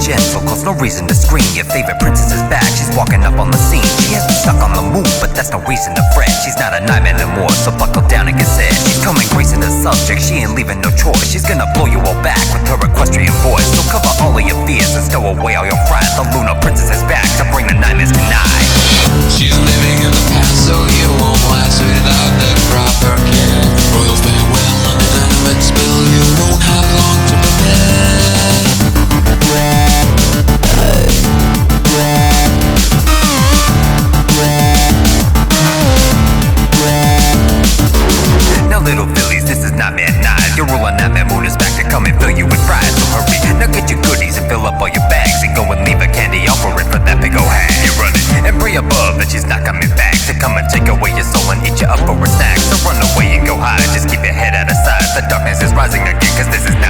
gentle, cause no reason to scream. Your favorite princess is back, she's walking up on the scene. She has me stuck on the move, but that's no reason to fret. She's not a nightmare anymore, so buckle down and get set. She's coming gracing the subject, she ain't leaving no choice. She's gonna blow you all back with her equestrian voice. So cover all of your fears and stow away all your pride. The Luna Princess is back to bring the nightmares denied. She's living in the past, so you won't last without the proper care. Royal farewell on the dynamite spill, you won't have long to prepare. Now little Phillies, this is Nightmare Night. Your ruler Nightmare Moon is back to come and fill you with pride. So hurry, now get your goodies and fill up all your bags, and go and leave a candy offering for that big ol' hag. You're running and pray above that she's not coming back to come and take away your soul and eat you up for a snack. So run away and go hide, just keep your head out of sight. The darkness is rising again, cause this is